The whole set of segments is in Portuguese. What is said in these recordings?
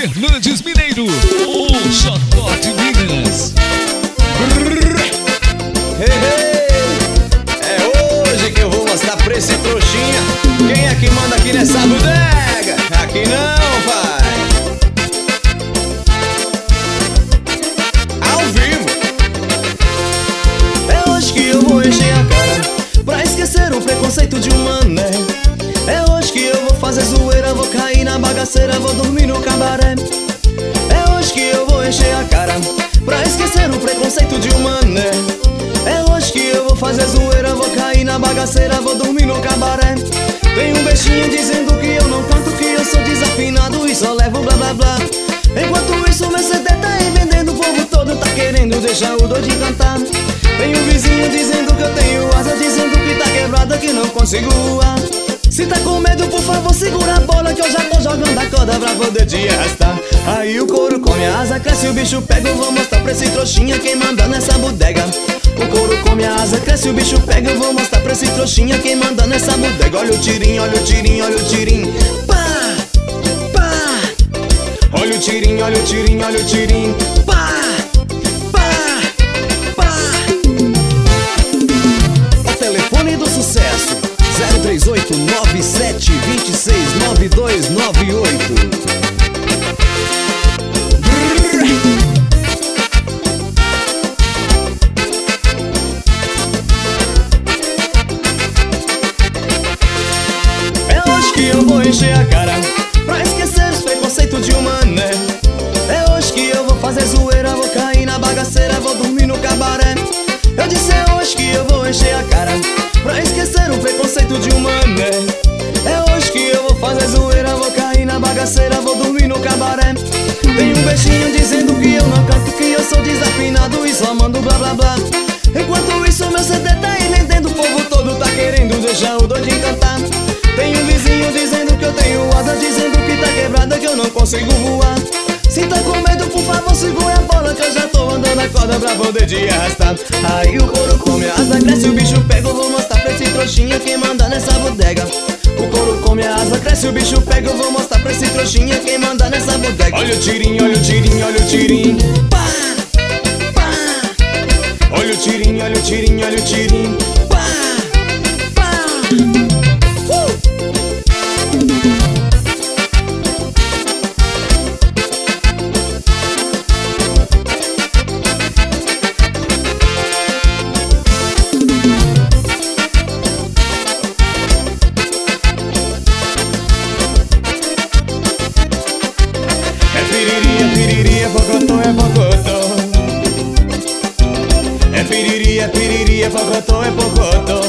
Fernandes Mineiro, o Xodó de Minas. É hoje que eu vou mostrar pra esse trouxinha quem é que manda aqui nessa bodega. Aqui não, pai. Ao vivo. É hoje que eu vou encher a cara pra esquecer o preconceito de um mané. É hoje que eu vou fazer zoeira, vou cair na bagaceira, vou dormir no cabaré. É hoje que eu vou encher a cara pra esquecer o preconceito de um mané. É hoje que eu vou fazer zoeira, vou cair na bagaceira, vou dormir no cabaré. Tem um beijinho dizendo que eu não canto, que eu sou desafinado e só levo blá blá blá. Enquanto isso meu CD tá aí vendendo, o povo todo tá querendo deixar o doido cantar. Tem um vizinho dizendo que eu tenho asa, dizendo que tá quebrada, que não consigo voar. Se tá com medo, por favor, segura a bola, que eu já tô jogando a corda pra poder te arrastar. Aí o couro come a asa, cresce, o bicho pega. Eu vou mostrar pra esse trouxinha quem manda nessa bodega. O couro come a asa, cresce, o bicho pega. Eu vou mostrar pra esse trouxinha quem manda nessa bodega. Olha o tirinho, olha o tirinho, olha o tirinho. Pá, pá. Olha o tirinho, olha o tirinho, olha o tirinho. Pá, pá, pá. O telefone do sucesso 03897269298. É hoje que eu vou encher a cara pra esquecer os preconceitos de um mané. É hoje que eu vou fazer zoeira, vou cair na bagaceira, vou dormir no cabaré. Eu disse é hoje que eu vou encher a cara pra esquecer o preconceito de um mané. É hoje que eu vou fazer zoeira, vou cair na bagaceira, vou dormir no cabaré. Tem um beijinho dizendo que eu não canto, que eu sou desafinado e só mando blá blá blá. Enquanto isso meu CD tá aí vendendo, o povo todo tá querendo deixar o doido cantar. Tem um vizinho dizendo que eu tenho asa, dizendo que tá quebrada, que eu não consigo voar. Se tá com medo, por favor, segura a bola, que eu já tô andando a corda pra poder te arrastar. Aí o couro come a asa, cresce, o bicho pega. Eu vou mostrar pra esse trouxinha quem manda nessa bodega. O couro come a asa, cresce, o bicho pega. Eu vou mostrar pra esse trouxinha quem manda nessa bodega. Olha o tirinho, olha o tirinho, olha o tirinho. Pá, pá. Olha o tirinho, olha o tirinho, olha o tirinho. Pá, pá. Piriri, é bocotó, é bocotó. É piriri, é bocotó, é bocotó.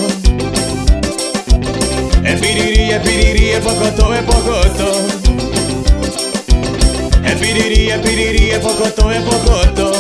É piriri, é bocotó, é bocotó. É piriri, é bocotó, é bocotó.